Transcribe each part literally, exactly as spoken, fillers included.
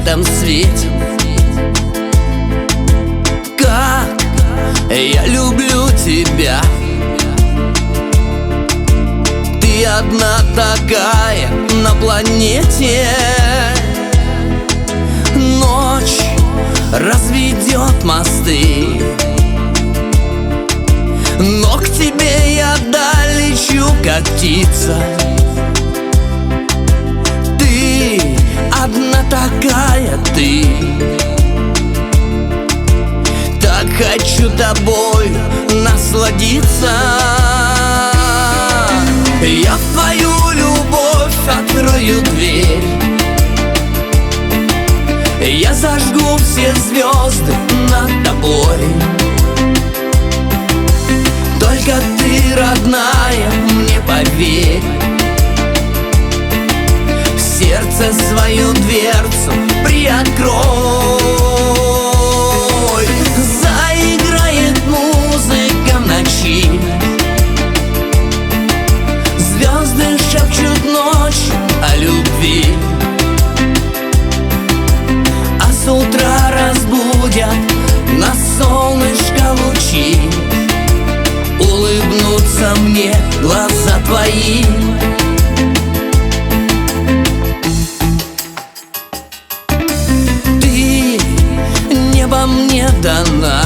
этом свете. Как я люблю тебя. Ты одна такая на планете. Ночь разведет мосты, но к тебе я долечу, как птица. Ты одна такая, ты. Так хочу тобой насладиться. Я в твою любовь открою дверь. Я зажгу все звезды над тобой. Только ты, родная, мне поверь. В сердце свою дверцу приоткрой. Заиграет музыка в ночи. Звезды шепчут ночью о любви. А с утра разбудят нас солнышко лучи. Улыбнутся мне глаза твои. Ты небо мне дана,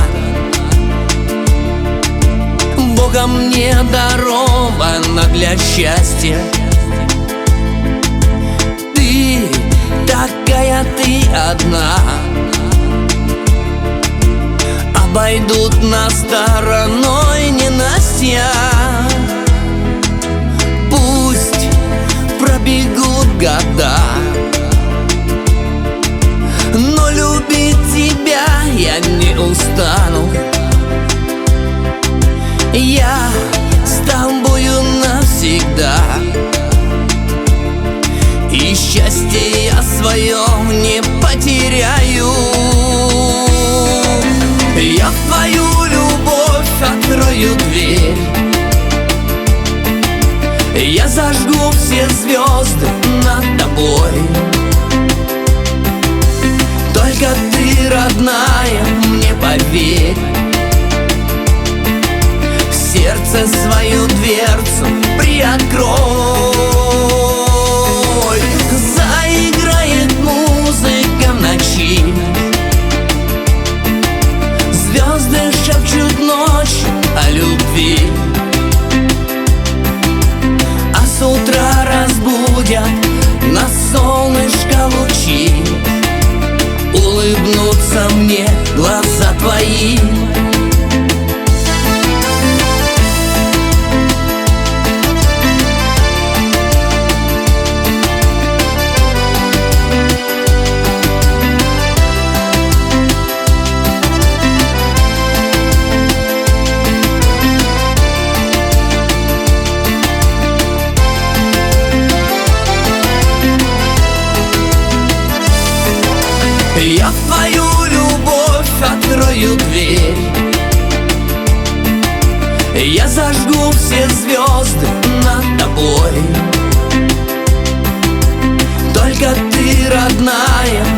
Богом мне дарована для счастья. Ты такая, ты одна. Обойдут нас стороной ненастья. Пусть пробегут года, но любить тебя я не устану. Я с тобою навсегда. И счастье я свое не потеряю. Я в твою любовь открою дверь. Я зажгу все звезды над тобой. Только ты, родная, мне поверь. В сердце свою дверцу приоткрой. Заиграет музыка в ночи. Звезды шепчут ночью о любви. А с утра разбудят нас солнышко лучи. Улыбнутся мне глаза твои. Я в твою любовь открою дверь. Я зажгу все звезды над тобой. Только ты, родная,